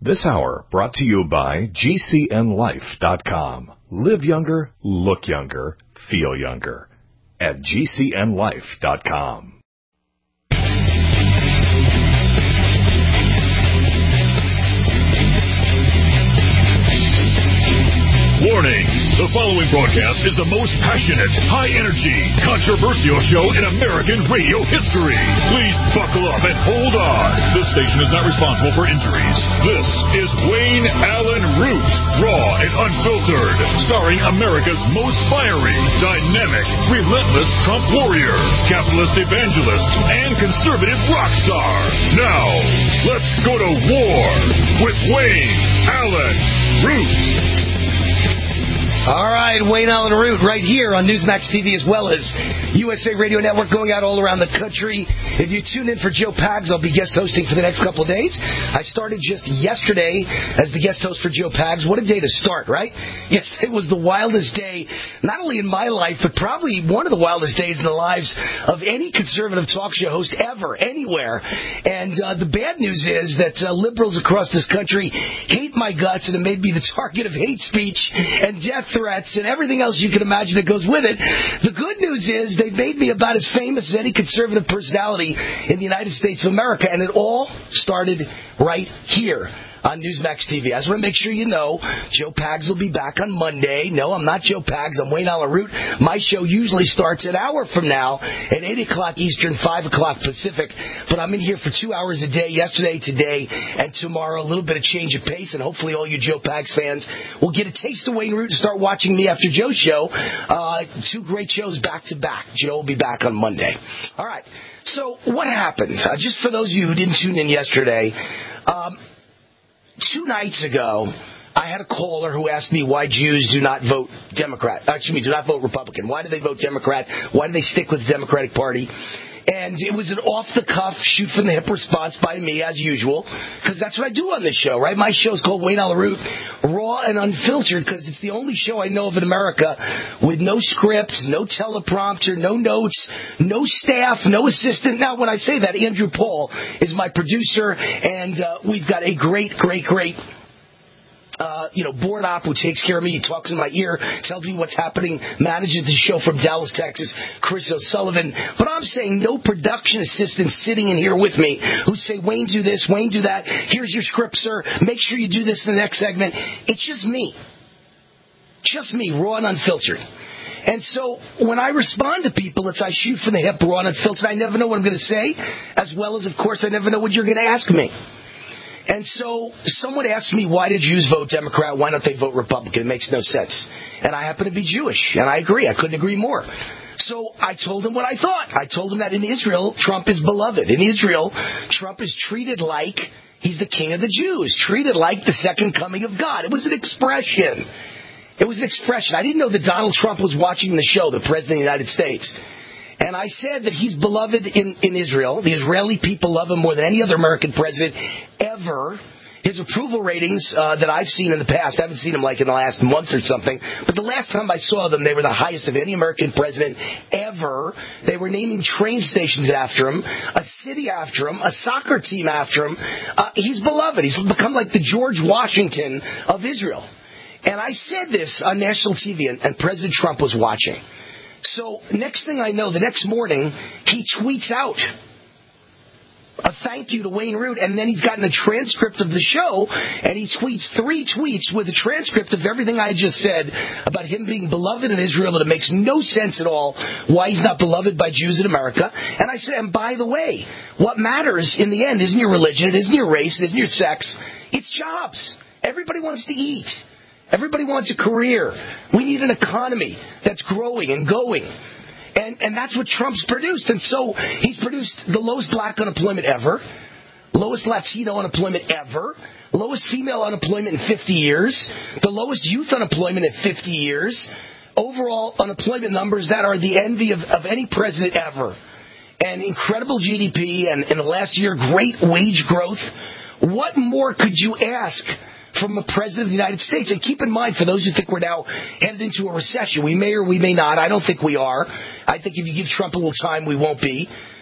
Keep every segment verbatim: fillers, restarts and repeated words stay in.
This hour brought to you by G C N Life dot com. Live younger, look younger, feel younger at G C N Life dot com. Warning, the following broadcast is the most passionate, high-energy, controversial show in American radio history. Please buckle up and hold on. This station is not responsible for injuries. This is Wayne Allyn Root, raw and unfiltered, starring America's most fiery, dynamic, relentless Trump warrior, capitalist evangelist, and conservative rock star. Now, let's go to war with Wayne Allyn Root. All right, Wayne Allyn Root right here on Newsmax T V as well as U S A Radio Network going out all around the country. If you tune in for Joe Pags, I'll be guest hosting for the next couple of days. I started just yesterday as the guest host for Joe Pags. What a day to start, right? Yesterday was the wildest day, not only in my life, but probably one of the wildest days in the lives of any conservative talk show host ever, anywhere. And uh, the bad news is that uh, liberals across this country hate my guts and have made me the target of hate speech and death threats and everything else you can imagine that goes with it. The good news is they've made me about as famous as any conservative personality in the United States of America, and it all started right here on Newsmax T V. I just want to make sure you know Joe Pags will be back on Monday. No, I'm not Joe Pags. I'm Wayne Allyn Root. My show usually starts an hour from now at eight o'clock Eastern, five o'clock Pacific. But I'm in here for two hours a day, yesterday, today, and tomorrow. A little bit of change of pace, and hopefully all you Joe Pags fans will get a taste of Wayne Root and start watching me after Joe's show. Uh, two great shows back-to-back. Joe will be back on Monday. All right. So what happened? Uh, just for those of you who didn't tune in yesterday, um, Two nights ago, I had a caller who asked me why Jews do not vote Democrat. Excuse me, do not vote Republican. Why do they vote Democrat? Why do they stick with the Democratic Party? And it was an off-the-cuff, shoot-from-the-hip response by me, as usual, because that's what I do on this show, right? My show is called Wayne Allyn Root, raw and unfiltered, because it's the only show I know of in America with no scripts, no teleprompter, no notes, no staff, no assistant. Now, when I say that, Andrew Paul is my producer, and uh, we've got a great, great, great... Uh, you know, board op who takes care of me. He talks in my ear, tells me what's happening, manages the show from Dallas, Texas, Chris O'Sullivan. But I'm saying no production assistants sitting in here with me who say, Wayne, do this, Wayne, do that. Here's your script, sir. Make sure you do this in the next segment. It's just me. Just me, raw and unfiltered. And so when I respond to people, it's I shoot from the hip, raw and unfiltered. I never know what I'm going to say, as well as, of course, I never know what you're going to ask me. And so someone asked me, why did Jews vote Democrat? Why don't they vote Republican? It makes no sense. And I happen to be Jewish, and I agree. I couldn't agree more. So I told him what I thought. I told him that in Israel, Trump is beloved. In Israel, Trump is treated like he's the king of the Jews, treated like the second coming of God. It was an expression. It was an expression. I didn't know that Donald Trump was watching the show, the President of the United States. And I said that he's beloved in, in Israel. The Israeli people love him more than any other American president ever. His approval ratings uh, that I've seen in the past, I haven't seen them like in the last month or something, but the last time I saw them, they were the highest of any American president ever. They were naming train stations after him, a city after him, a soccer team after him. Uh, he's beloved. He's become like the George Washington of Israel. And I said this on national T V, and, and President Trump was watching. So next thing I know, the next morning, he tweets out a thank you to Wayne Root, and then he's gotten a transcript of the show, and he tweets three tweets with a transcript of everything I just said about him being beloved in Israel, and it makes no sense at all why he's not beloved by Jews in America. And I said, and by the way, what matters in the end isn't your religion, it isn't your race, it isn't your sex, it's jobs. Everybody wants to eat. Everybody wants a career. We need an economy that's growing and going. And and that's what Trump's produced. And so he's produced the lowest black unemployment ever, lowest Latino unemployment ever, lowest female unemployment in fifty years, the lowest youth unemployment in fifty years, overall unemployment numbers that are the envy of, of any president ever. And incredible G D P, and in the last year, great wage growth. What more could you ask from a president of the United States? And keep in mind, for those who think we're now headed into a recession, we may or we may not. I don't think we are. I think if you give Trump a little time, we won't be. Uh,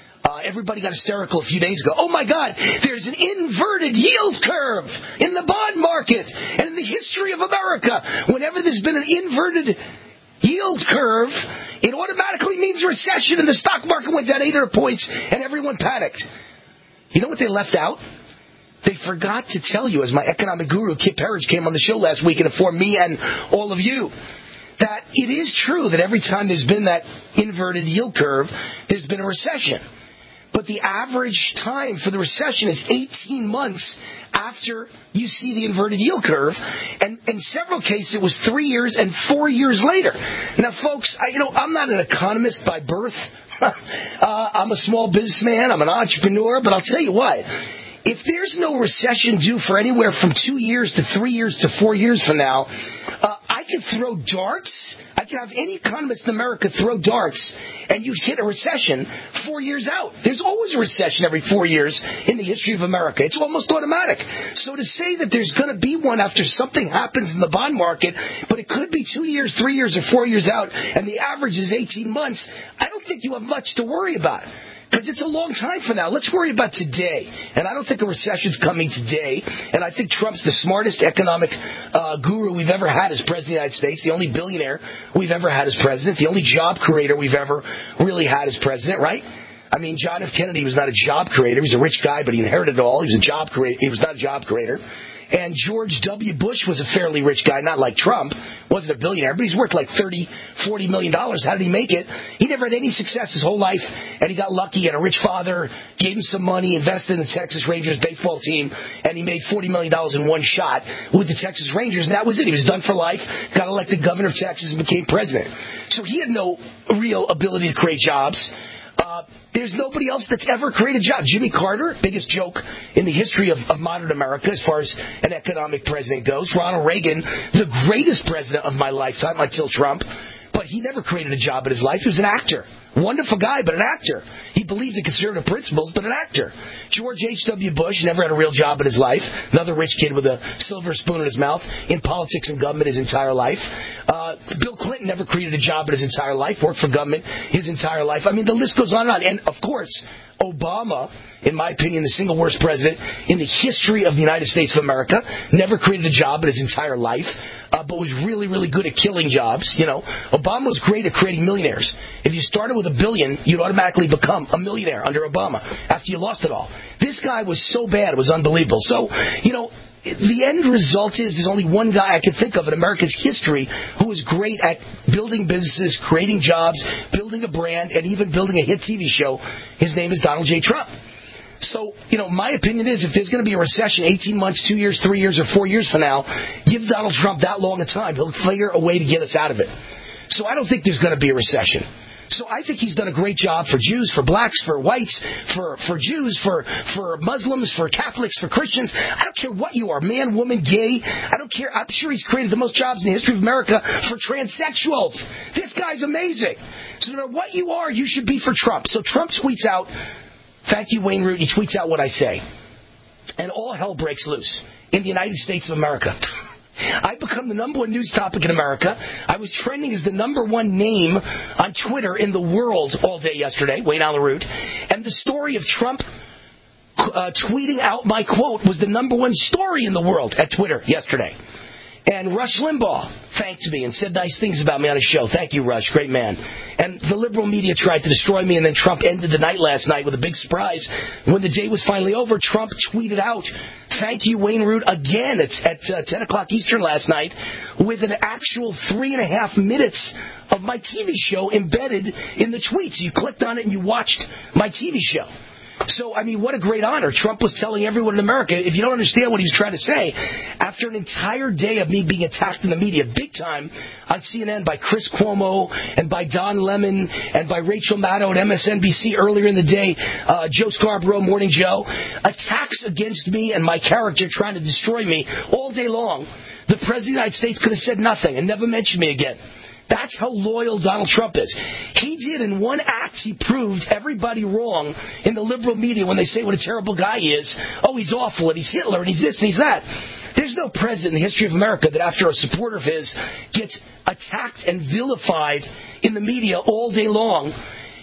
everybody got hysterical a few days ago. Oh, my God, there's an inverted yield curve in the bond market. And in the history of America, whenever there's been an inverted yield curve, it automatically means recession, and the stock market went down eight hundred points, and everyone panicked. You know what they left out? They forgot to tell you, as my economic guru, Kip Herridge, came on the show last week and informed me and all of you, that it is true that every time there's been that inverted yield curve, there's been a recession. But the average time for the recession is eighteen months after you see the inverted yield curve. And in several cases, it was three years and four years later. Now, folks, I, you know, I'm not an economist by birth. uh, I'm a small businessman. I'm an entrepreneur. But I'll tell you what. If there's no recession due for anywhere from two years to three years to four years from now, uh, I could throw darts. I could have any economist in America throw darts, and you'd hit a recession four years out. There's always a recession every four years in the history of America. It's almost automatic. So to say that there's going to be one after something happens in the bond market, but it could be two years, three years, or four years out, and the average is eighteen months, I don't think you have much to worry about. Because it's a long time from now. Let's worry about today. And I don't think a recession's coming today. And I think Trump's the smartest economic uh, guru we've ever had as president of the United States, the only billionaire we've ever had as president, the only job creator we've ever really had as president, right? I mean, John F. Kennedy was not a job creator. He was a rich guy, but he inherited it all. He was a job creator. He was not a job creator. And George W. Bush was a fairly rich guy, not like Trump. Wasn't a billionaire, but he's worth like thirty, forty million dollars. How did he make it? He never had any success his whole life, and he got lucky. He had a rich father, gave him some money, invested in the Texas Rangers baseball team, and he made forty million dollars in one shot with the Texas Rangers, and that was it. He was done for life, got elected governor of Texas, and became president. So he had no real ability to create jobs. Uh, there's nobody else that's ever created jobs. Jimmy Carter, biggest joke in the history of, of modern America as far as an economic president goes. Ronald Reagan, the greatest president of my lifetime until Trump. But he never created a job in his life. He was an actor. Wonderful guy, but an actor. He believed in conservative principles, but an actor. George H W. Bush never had a real job in his life. Another rich kid with a silver spoon in his mouth in politics and government his entire life. Uh, Bill Clinton never created a job in his entire life, worked for government his entire life. I mean, the list goes on and on. And, of course, Obama, in my opinion, the single worst president in the history of the United States of America, never created a job in his entire life, uh, but was really, really good at killing jobs. You know, Obama was great at creating millionaires. If you started with a billion, you'd automatically become a millionaire under Obama after you lost it all. This guy was so bad, it was unbelievable. So, you know, the end result is there's only one guy I can think of in America's history who was great at building businesses, creating jobs, building a brand, and even building a hit T V show. His name is Donald J. Trump. So, you know, my opinion is if there's going to be a recession eighteen months, two years, three years, or four years from now, give Donald Trump that long a time. He'll figure a way to get us out of it. So I don't think there's going to be a recession. So I think he's done a great job for Jews, for blacks, for whites, for, for Jews, for, for Muslims, for Catholics, for Christians. I don't care what you are, man, woman, gay. I don't care. I'm sure he's created the most jobs in the history of America for transsexuals. This guy's amazing. So no matter what you are, you should be for Trump. So Trump tweets out, thank you, Wayne Root. He tweets out what I say. And all hell breaks loose in the United States of America. I become the number one news topic in America. I was trending as the number one name on Twitter in the world all day yesterday, Wayne Allyn Root. And the story of Trump uh, tweeting out my quote was the number one story in the world at Twitter yesterday. And Rush Limbaugh thanked me and said nice things about me on his show. Thank you, Rush. Great man. And the liberal media tried to destroy me, and then Trump ended the night last night with a big surprise. When the day was finally over, Trump tweeted out, thank you, Wayne Root, again. It's at uh, ten o'clock Eastern last night with an actual three and a half minutes of my T V show embedded in the tweets. You clicked on it and you watched my T V show. So, I mean, what a great honor. Trump was telling everyone in America, if you don't understand what he was trying to say, after an entire day of me being attacked in the media, big time, on C N N by Chris Cuomo and by Don Lemon and by Rachel Maddow at M S N B C earlier in the day, uh, Joe Scarborough, Morning Joe, attacks against me and my character trying to destroy me all day long, the President of the United States could have said nothing and never mentioned me again. That's how loyal Donald Trump is. He did in one act, he proved everybody wrong in the liberal media when they say what a terrible guy he is. Oh, he's awful, and he's Hitler, and he's this, and he's that. There's no president in the history of America that after a supporter of his gets attacked and vilified in the media all day long,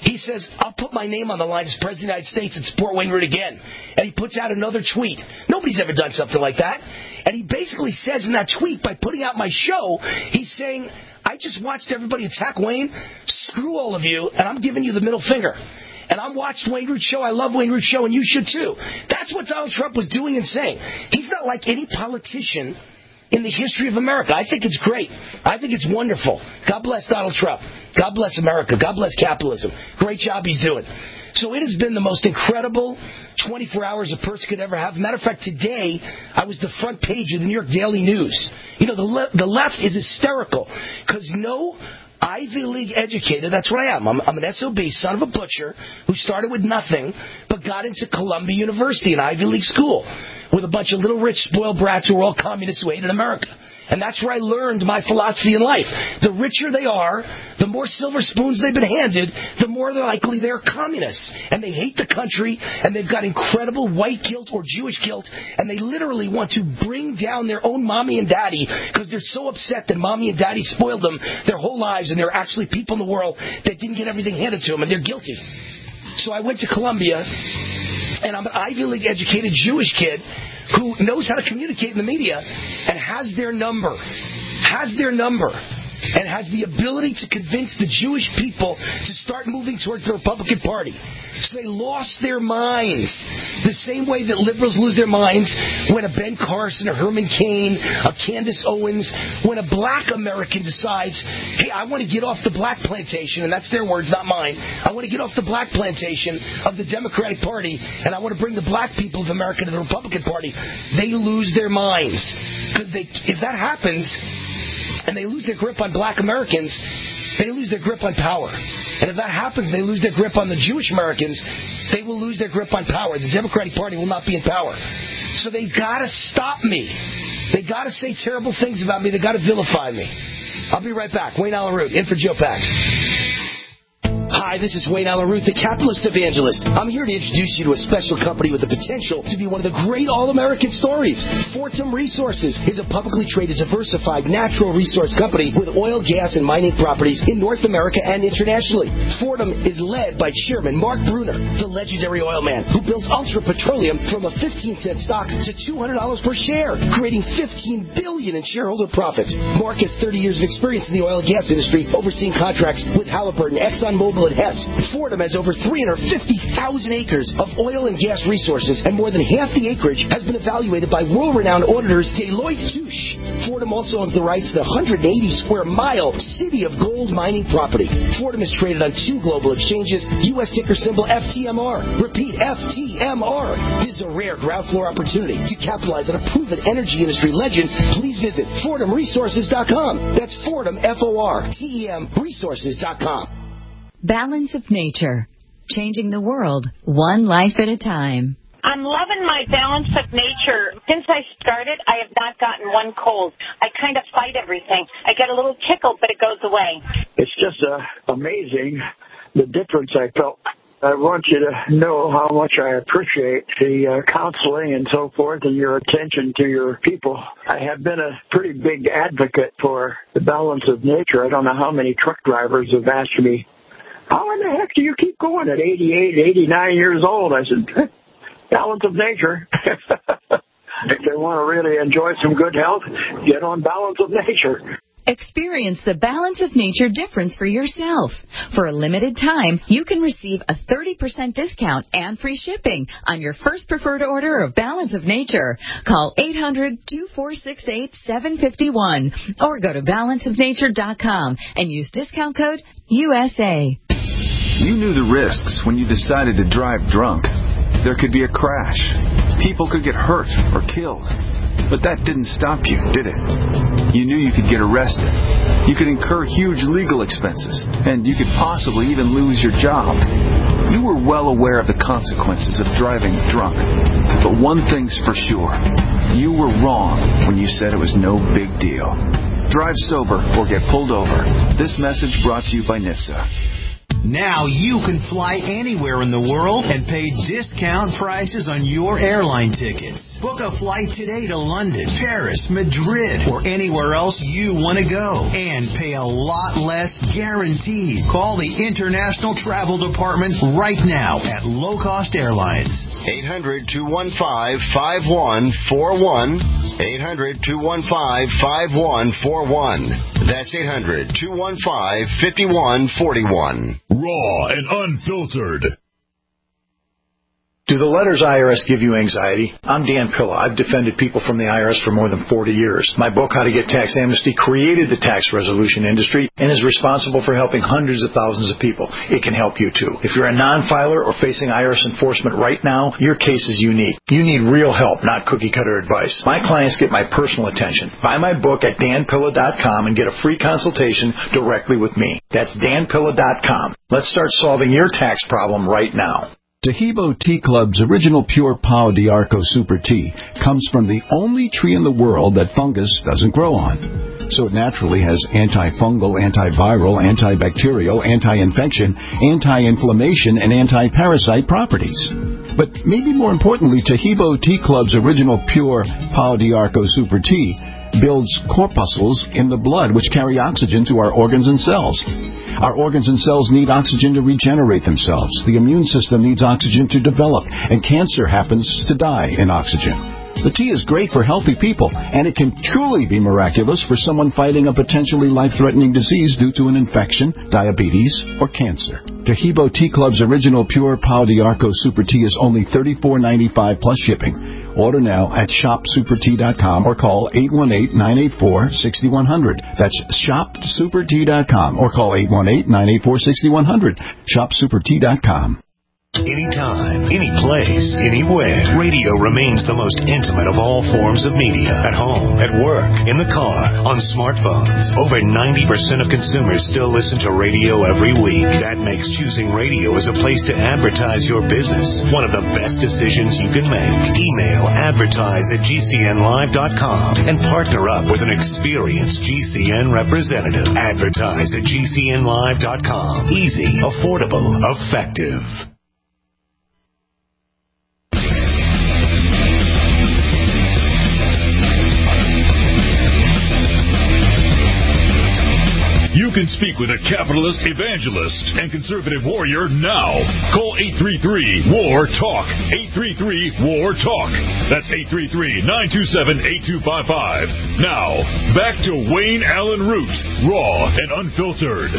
He says, I'll put my name on the line as President of the United States and support Wayne Root again. And he puts out another tweet. Nobody's ever done something like that. And he basically says in that tweet, by putting out my show, he's saying, I just watched everybody attack Wayne. Screw all of you, and I'm giving you the middle finger. And I watched Wayne Root's show. I love Wayne Root's show, and you should too. That's what Donald Trump was doing and saying. He's not like any politician in the history of America. I think it's great. I think it's wonderful. God bless Donald Trump. God bless America. God bless capitalism. Great job he's doing. So it has been the most incredible twenty-four hours a person could ever have. Matter of fact, today I was the front page of the New York Daily News. You know, the, le- the left is hysterical because no Ivy League educated, that's what I am. I'm, I'm an S O B, son of a butcher, who started with nothing, but got into Columbia University, an Ivy League school, with a bunch of little rich spoiled brats who were all communists who hated America. And that's where I learned my philosophy in life. The richer they are, the more silver spoons they've been handed, the more they're likely they're communists. And they hate the country, and they've got incredible white guilt or Jewish guilt, and they literally want to bring down their own mommy and daddy because they're so upset that mommy and daddy spoiled them their whole lives, and they're actually people in the world that didn't get everything handed to them, and they're guilty. So I went to Columbia, and I'm an Ivy League educated Jewish kid who knows how to communicate in the media and has their number, has their number, and has the ability to convince the Jewish people to start moving towards the Republican Party. So they lost their minds the same way that liberals lose their minds when a Ben Carson, a Herman Cain, a Candace Owens, when a black American decides, hey, I want to get off the black plantation, and that's their words, not mine. I want to get off the black plantation of the Democratic Party, and I want to bring the black people of America to the Republican Party. They lose their minds. Because they, if that happens, and they lose their grip on black Americans, they lose their grip on power. And if that happens, they lose their grip on the Jewish Americans, they will lose their grip on power. The Democratic Party will not be in power. So they've got to stop me. They've got to say terrible things about me. They've got to vilify me. I'll be right back. Wayne Allyn Root, in for Joe Pags. Hi, this is Wayne Allyn Root, the capitalist evangelist. I'm here to introduce you to a special company with the potential to be one of the great all-American stories. Fortum Resources is a publicly traded, diversified natural resource company with oil, gas, and mining properties in North America and internationally. Fortum is led by Chairman Mark Brunner, the legendary oil man who built Ultra Petroleum from a fifteen cent stock to two hundred dollars per share, creating fifteen billion dollars in shareholder profits. Mark has thirty years of experience in the oil and gas industry, overseeing contracts with Halliburton, ExxonMobil, and Hess. Fortum has over three hundred fifty thousand acres of oil and gas resources, and more than half the acreage has been evaluated by world-renowned auditors Deloitte Touche. Fortum also owns the rights to the one hundred eighty square mile City of Gold mining property. Fortum is traded on two global exchanges, U S ticker symbol F T M R. Repeat, F T M R. This is a rare ground floor opportunity to capitalize on a proven energy industry legend. Please visit Fortum Resources dot com. That's Fortum, F O R T E M, Resources dot com. Balance of Nature, changing the world one life at a time. I'm loving my Balance of Nature. Since I started, I have not gotten one cold. I kind of fight everything. I get a little tickle, but it goes away. It's just uh, amazing the difference I felt. I want you to know how much I appreciate the uh, counseling and so forth and your attention to your people. I have been a pretty big advocate for the Balance of Nature. I don't know how many truck drivers have asked me, how in the heck do you keep going at eighty-eight, eighty-nine years old? I said, Balance of Nature. If they want to really enjoy some good health, get on Balance of Nature. Experience the Balance of Nature difference for yourself. For a limited time, you can receive a thirty percent discount and free shipping on your first preferred order of Balance of Nature. Call eight hundred, two four six eight, seven five one or go to balance of nature dot com and use discount code U S A. You knew the risks when you decided to drive drunk. There could be a crash. People could get hurt or killed. But that didn't stop you, did it? You knew you could get arrested. You could incur huge legal expenses, and you could possibly even lose your job. You were well aware of the consequences of driving drunk. But one thing's for sure. You were wrong when you said it was no big deal. Drive sober or get pulled over. This message brought to you by N H T S A. Now you can fly anywhere in the world and pay discount prices on your airline tickets. Book a flight today to London, Paris, Madrid, or anywhere else you want to go. And pay a lot less guaranteed. Call the International Travel Department right now at Low Cost Airlines. eight hundred, two one five, five one four one. eight hundred, two one five, five one four one. That's eight hundred, two one five, five one four one. Raw and unfiltered. Do the letters I R S give you anxiety? I'm Dan Pilla. I've defended people from the I R S for more than forty years. My book, How to Get Tax Amnesty, created the tax resolution industry and is responsible for helping hundreds of thousands of people. It can help you, too. If you're a non-filer or facing I R S enforcement right now, your case is unique. You need real help, not cookie-cutter advice. My clients get my personal attention. Buy my book at dan pilla dot com and get a free consultation directly with me. That's dan pilla dot com. Let's start solving your tax problem right now. Tahibo Tea Club's original pure Pau d'Arco Super Tea comes from the only tree in the world that fungus doesn't grow on. So it naturally has antifungal, antiviral, antibacterial, anti-infection, anti-inflammation, and anti-parasite properties. But maybe more importantly, Tahibo Tea Club's original pure Pau d'Arco Super Tea builds corpuscles in the blood which carry oxygen to our organs and cells. Our organs and cells need oxygen to regenerate themselves. The immune system needs oxygen to develop, and cancer happens to die in oxygen. The tea is great for healthy people, and it can truly be miraculous for someone fighting a potentially life-threatening disease due to an infection, diabetes, or cancer. Tahibo Tea Club's original pure Pau d'Arco Super Tea is only thirty-four ninety-five plus shipping. Order now at shop super tea dot com or call eight one eight, nine eight four, six one zero zero. That's shop super tea dot com or call eight one eight, nine eight four, six one zero zero. shop super tea dot com. Anytime, any place, anywhere, radio remains the most intimate of all forms of media. At home, at work, in the car, on smartphones. Over ninety percent of consumers still listen to radio every week. That makes choosing radio as a place to advertise your business one of the best decisions you can make. Email advertise at g c n live dot com and partner up with an experienced G C N representative. Advertise at g c n live dot com. Easy, affordable, effective. You can speak with a capitalist, evangelist, and conservative warrior now. Call eight three three, W A R, TALK. eight three three, W A R, TALK. That's eight three three, nine two seven, eight two five five. Now, back to Wayne Allen Root, raw and unfiltered.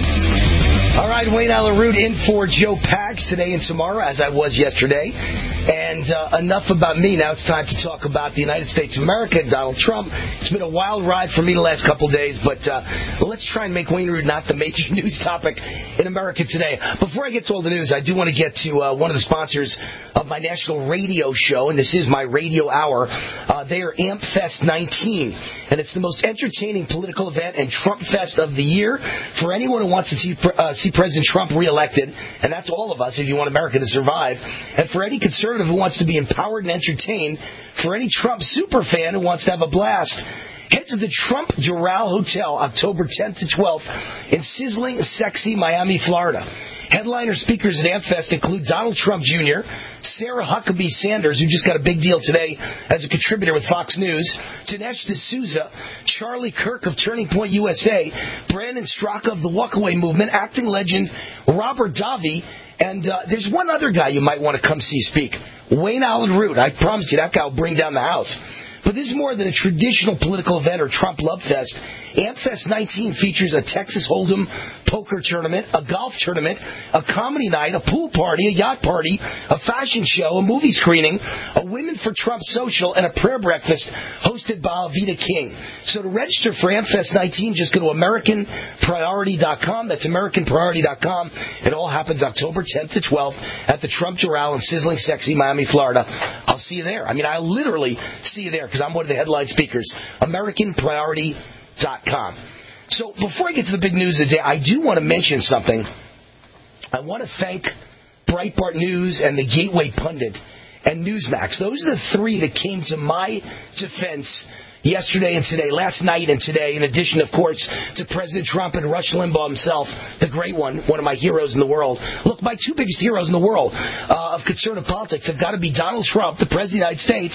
All right, Wayne Allen Root in for Joe Pags today and tomorrow, as I was yesterday. And uh, enough about me. Now it's time to talk about the United States of America and Donald Trump. It's been a wild ride for me the last couple of days, but uh, let's try and make Wayne Root not the major news topic in America today. Before I get to all the news, I do want to get to uh, one of the sponsors of my national radio show, and this is my radio hour. Uh, they are Amp Fest nineteen, and it's the most entertaining political event and Trump Fest of the year for anyone who wants to see, uh, see President Trump reelected, and that's all of us if you want America to survive, and for any conservative who wants to be empowered and entertained, for any Trump super fan who wants to have a blast. Head to the Trump Doral Hotel October tenth to twelfth in sizzling, sexy Miami, Florida. Headliner speakers at AmpFest include Donald Trump Junior, Sarah Huckabee Sanders, who just got a big deal today as a contributor with Fox News, Dinesh D'Souza, Charlie Kirk of Turning Point U S A, Brandon Straka of the Walkaway Movement, acting legend Robert Davi, and uh, there's one other guy you might want to come see speak, Wayne Allen Root. I promise you that guy will bring down the house. But this is more than a traditional political event or Trump Love Fest. AmpFest nineteen features a Texas Hold'em poker tournament, a golf tournament, a comedy night, a pool party, a yacht party, a fashion show, a movie screening, a Women for Trump social, and a prayer breakfast hosted by Alveda King. So to register for AmpFest nineteen, just go to American Priority dot com. That's American Priority dot com. It all happens October tenth to twelfth at the Trump Doral in sizzling, sexy Miami, Florida. I'll see you there. I mean, I'll literally see you there because I'm one of the headline speakers. American Priority dot com. So before I get to the big news of the day, I do want to mention something. I want to thank Breitbart News and the Gateway Pundit and Newsmax. Those are the three that came to my defense yesterday and today, last night and today, in addition, of course, to President Trump and Rush Limbaugh himself, the great one, one of my heroes in the world. Look, my two biggest heroes in the world uh, of conservative politics have got to be Donald Trump, the President of the United States,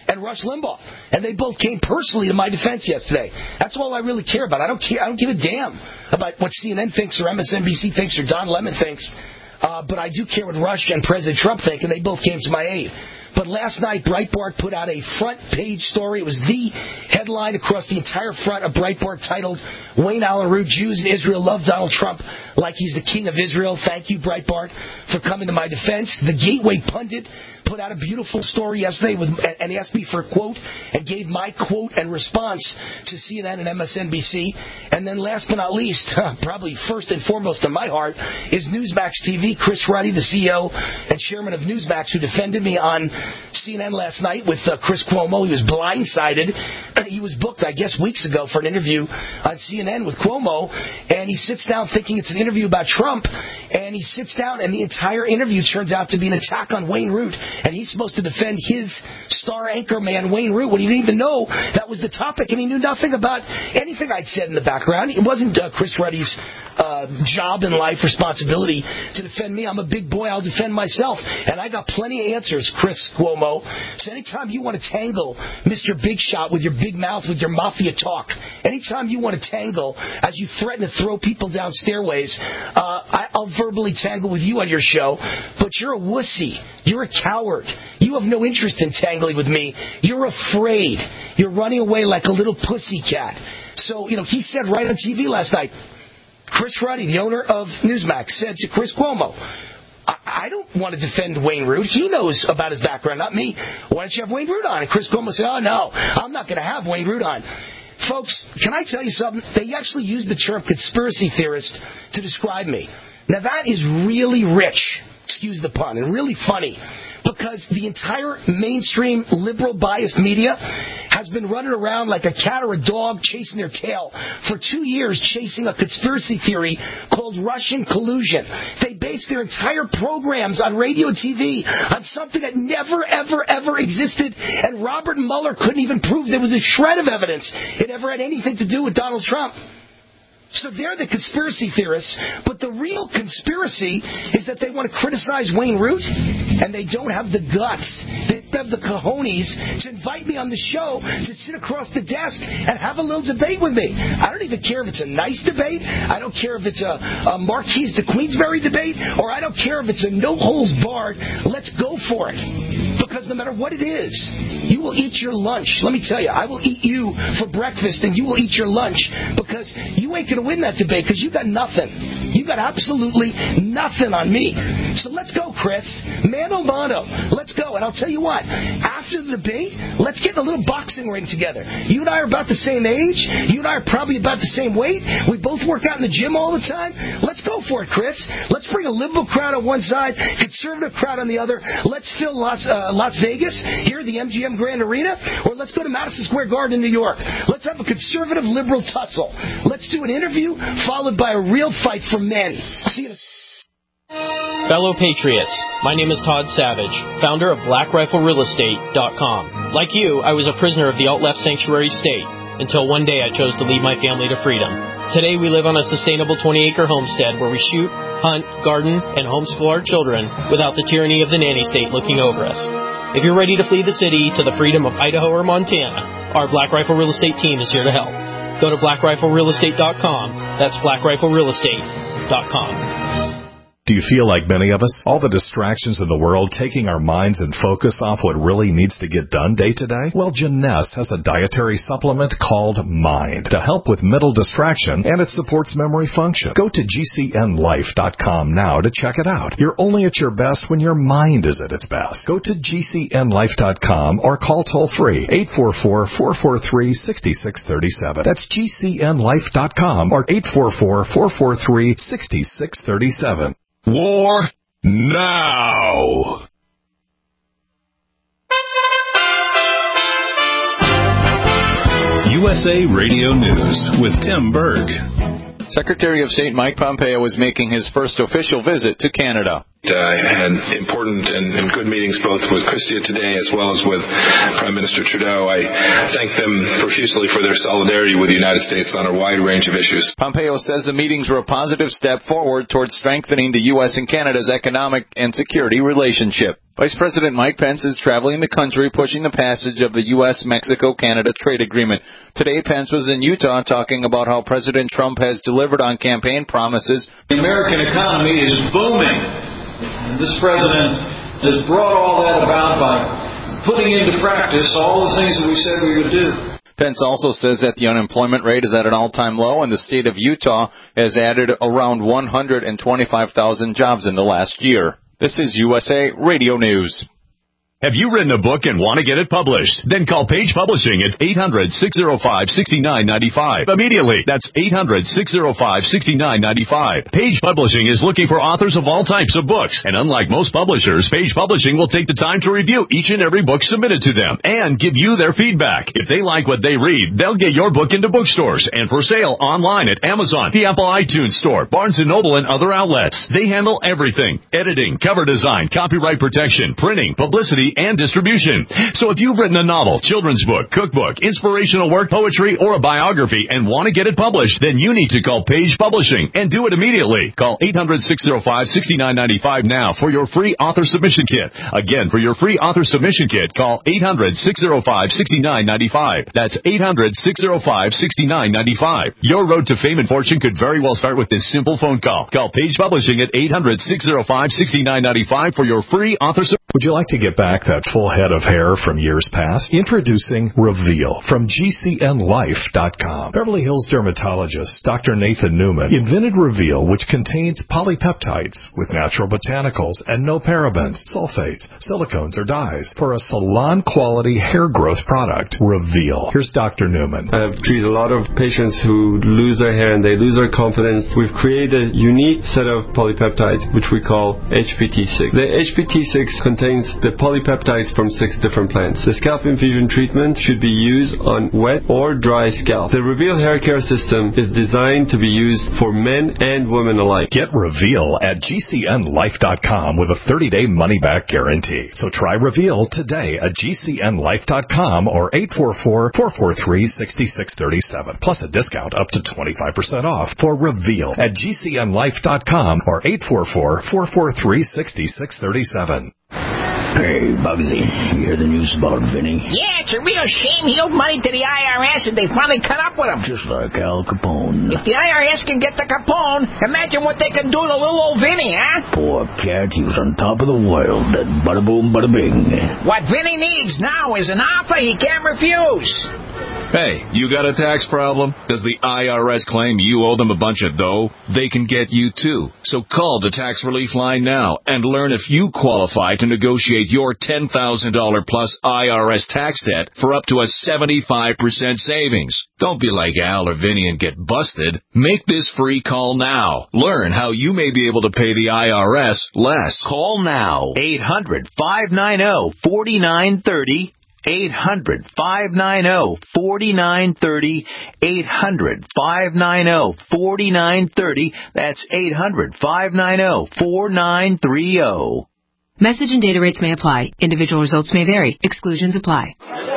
and Rush Limbaugh. And they both came personally to my defense yesterday. That's all I really care about. I don't care. I don't give a damn about what C N N thinks or M S N B C thinks or Don Lemon thinks. Uh, but I do care what Rush and President Trump think, and they both came to my aid. But last night, Breitbart put out a front-page story. It was the headline across the entire front of Breitbart titled, Wayne Allyn Root, Jews in Israel love Donald Trump like he's the king of Israel. Thank you, Breitbart, for coming to my defense. The Gateway Pundit put out a beautiful story yesterday with, and asked me for a quote and gave my quote and response to C N N and M S N B C. And then last but not least, probably first and foremost in my heart, is Newsmax T V. Chris Ruddy, the C E O and chairman of Newsmax, who defended me on C N N last night with uh, Chris Cuomo. He was blindsided. He was booked, I guess, weeks ago for an interview on C N N with Cuomo, and he sits down thinking it's an interview about Trump, and he sits down, and the entire interview turns out to be an attack on Wayne Root. And he's supposed to defend his star anchor man, Wayne Root, when he didn't even know that was the topic, and he knew nothing about anything I'd said in the background. It wasn't uh, Chris Ruddy's uh, job in life, responsibility to defend me. I'm a big boy. I'll defend myself. And I got plenty of answers, Chris Cuomo. So anytime you want to tangle Mister Big Shot with your big mouth, with your mafia talk, anytime you want to tangle as you threaten to throw people down stairways, uh, I, I'll verbally tangle with you on your show. But you're a wussy. You're a coward. You have no interest in tangling with me. You're afraid. You're running away like a little pussy cat. So, you know, he said right on T V last night, Chris Ruddy, the owner of Newsmax, said to Chris Cuomo, I, I don't want to defend Wayne Root. He knows about his background, not me. Why don't you have Wayne Root on? And Chris Cuomo said, oh, no, I'm not going to have Wayne Root on. Folks, can I tell you something? They actually used the term conspiracy theorist to describe me. Now, that is really rich, excuse the pun, and really funny, because the entire mainstream liberal biased media has been running around like a cat or a dog chasing their tail for two years, chasing a conspiracy theory called Russian collusion. They base their entire programs on radio and T V on something that never, ever, ever existed, and Robert Mueller couldn't even prove there was a shred of evidence it ever had anything to do with Donald Trump. So they're the conspiracy theorists, but the real conspiracy is that they want to criticize Wayne Root, and they don't have the guts, they don't have the cojones to invite me on the show to sit across the desk and have a little debate with me. I don't even care if it's a nice debate. I don't care if it's a, a Marquise de Queensberry debate, or I don't care if it's a no-holds-barred, let's go for it. Because no matter what it is, you will eat your lunch. Let me tell you, I will eat you for breakfast, and you will eat your lunch, because you ain't going to win that debate, because you got nothing. You got absolutely nothing on me. So let's go, Chris. Mano mano. Let's go. And I'll tell you what, after the debate, let's get in a little boxing ring together. You and I are about the same age. You and I are probably about the same weight. We both work out in the gym all the time. Let's go for it, Chris. Let's bring a liberal crowd on one side, conservative crowd on the other. Let's fill Las, uh, Las Vegas, here at the M G M Grand Arena, or let's go to Madison Square Garden in New York. Let's have a conservative liberal tussle. Let's do an interview followed by a real fight for men. See you. Fellow Patriots, my name is Todd Savage, founder of Black Rifle Real Estate dot com. Like you, I was a prisoner of the alt-left sanctuary state until one day I chose to lead my family to freedom. Today we live on a sustainable twenty-acre homestead where we shoot, hunt, garden, and homeschool our children without the tyranny of the nanny state looking over us. If you're ready to flee the city to the freedom of Idaho or Montana, our Black Rifle Real Estate team is here to help. Go to Black Rifle Real Estate dot com. That's Black Rifle Real Estate dot com. Do you feel like many of us? All the distractions in the world taking our minds and focus off what really needs to get done day to day? Well, Jeunesse has a dietary supplement called Mind to help with mental distraction, and it supports memory function. Go to G C N life dot com now to check it out. You're only at your best when your mind is at its best. Go to G C N life dot com or call toll-free eight four four, four four three, six six three seven. That's G C N life dot com or eight four four, four four three, six six three seven. War now. U S A Radio News with Tim Berg. Secretary of State Mike Pompeo was making his first official visit to Canada. I had important and, and good meetings both with Chrystia today as well as with Prime Minister Trudeau. I thank them profusely for their solidarity with the United States on a wide range of issues. Pompeo says the meetings were a positive step forward towards strengthening the U S and Canada's economic and security relationship. Vice President Mike Pence is traveling the country pushing the passage of the U S Mexico Canada trade agreement. Today, Pence was in Utah talking about how President Trump has delivered on campaign promises. The American economy is booming. And this president has brought all that about by putting into practice all the things that we said we would do. Pence also says that the unemployment rate is at an all-time low, and the state of Utah has added around one hundred twenty-five thousand jobs in the last year. This is U S A Radio News. Have you written a book and want to get it published? Then call Page Publishing at eight hundred, six oh five, six nine nine five. Immediately. That's eight hundred, six oh five, six nine nine five. Page Publishing is looking for authors of all types of books. And unlike most publishers, Page Publishing will take the time to review each and every book submitted to them and give you their feedback. If they like what they read, they'll get your book into bookstores and for sale online at Amazon, the Apple iTunes Store, Barnes and Noble, and other outlets. They handle everything. Editing, cover design, copyright protection, printing, publicity, and distribution. So if you've written a novel, children's book, cookbook, inspirational work, poetry, or a biography and want to get it published, then you need to call Page Publishing and do it immediately. Call eight hundred, six oh five, six nine nine five now for your free author submission kit. Again, for your free author submission kit, call eight hundred, six oh five, six nine nine five. That's eight hundred, six oh five, six nine nine five. Your road to fame and fortune could very well start with this simple phone call. Call Page Publishing at eight hundred, six oh five, six nine nine five for your free author submission. Would you like to get back that full head of hair from years past? Introducing Reveal from G C N Life dot com. Beverly Hills dermatologist Doctor Nathan Newman invented Reveal, which contains polypeptides with natural botanicals and no parabens, sulfates, silicones, or dyes for a salon-quality hair growth product. Reveal. Here's Doctor Newman. I've treated a lot of patients who lose their hair and they lose their confidence. We've created a unique set of polypeptides, which we call H P T six. The H P T six contains the polypeptides from six different plants. The scalp infusion treatment should be used on wet or dry scalp. The Reveal hair care system is designed to be used for men and women alike. Get Reveal at G C N Life dot com with a thirty-day money-back guarantee. So try Reveal today at G C N Life dot com or eight four four, four four three, six six three seven. Plus a discount up to twenty-five percent off for Reveal at G C N Life dot com or eight four four, four four three, six six three seven. Hey, Bugsy, you hear the news about Vinny? Yeah, it's a real shame he owed money to the I R S and they finally cut up with him. Just like Al Capone. If the I R S can get the Capone, imagine what they can do to little old Vinny, huh? Poor cat, he was on top of the world. That bada boom, bada bing. What Vinny needs now is an offer he can't refuse. Hey, you got a tax problem? Does the I R S claim you owe them a bunch of dough? They can get you too. So call the Tax Relief Line now and learn if you qualify to negotiate your ten thousand dollars plus I R S tax debt for up to a seventy-five percent savings. Don't be like Al or Vinny and get busted. Make this free call now. Learn how you may be able to pay the I R S less. Call now. eight hundred, five nine zero, four nine three zero. eight hundred, five nine zero, four nine three zero. eight hundred, five nine zero, four nine three zero. That's eight hundred, five nine zero, four nine three zero. Message and data rates may apply. Individual results may vary. Exclusions apply.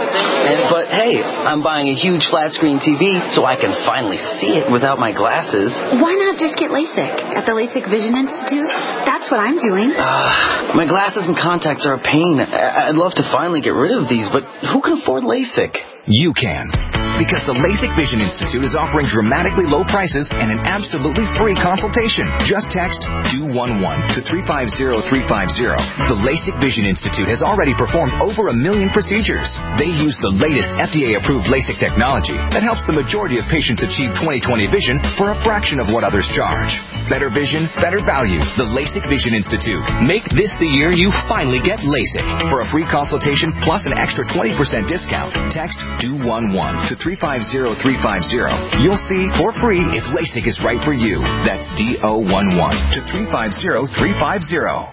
But hey, I'm buying a huge flat screen T V so I can finally see it without my glasses. Why not just get LASIK at the LASIK Vision Institute? That's what I'm doing. Uh, my glasses and contacts are a pain. I'd love to finally get rid of these, but who can afford LASIK? You can. Because the LASIK Vision Institute is offering dramatically low prices and an absolutely free consultation. Just text two one one to three five zero three five zero. The LASIK Vision Institute has already performed over a million procedures. They use the latest F D A-approved LASIK technology that helps the majority of patients achieve twenty twenty vision for a fraction of what others charge. Better vision, better value. The LASIK Vision Institute. Make this the year you finally get LASIK. For a free consultation plus an extra twenty percent discount, text two one one to three five zero three five zero. You'll see for free if LASIK is right for you. That's D O one one to three five zero three five zero.